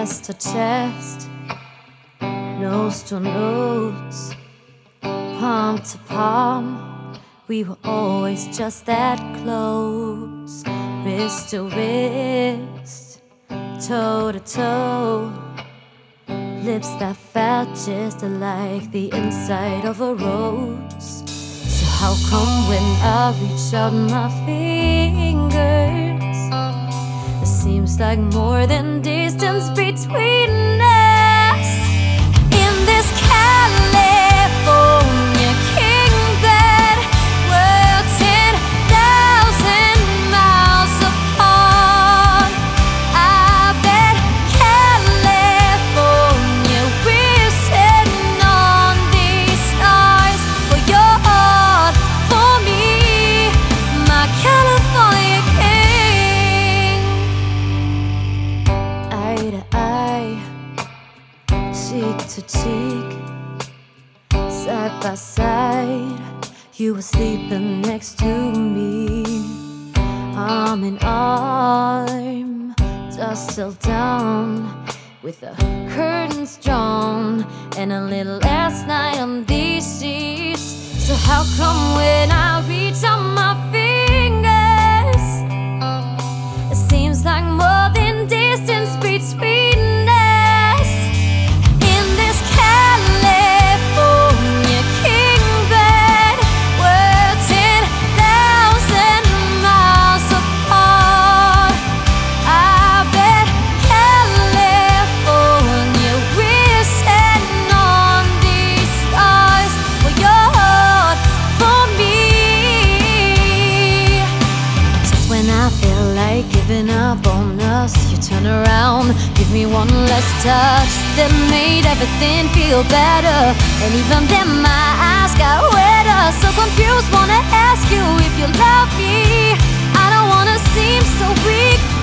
chest to chest, nose to nose, palm to palm. We were always just that close, wrist to wrist, toe to toe, lips that felt just like the inside of a rose. So how come when I reach out my fingers, it seems like more than distance between us? In this California kingdom, we're 10,000 miles apart. I bet California, we're sitting on these stars. For your heart, for me, my California king. Eye to eye, cheek to cheek, side by side, you were sleeping next to me, arm in arm, dust till down, with the curtains drawn, and a little last night on these sheets. So how come when I reach out my fingers, it seems like more than distance between us? In this California kingdom, we're 10,000 miles apart. I bet California, we're sitting on these stars. For your heart, for me. Just when I feel like giving up on us, you turn around, give me one less touch that made everything feel better. And even then my eyes got wetter, so confused, wanna ask you if you love me. I don't wanna seem so weak,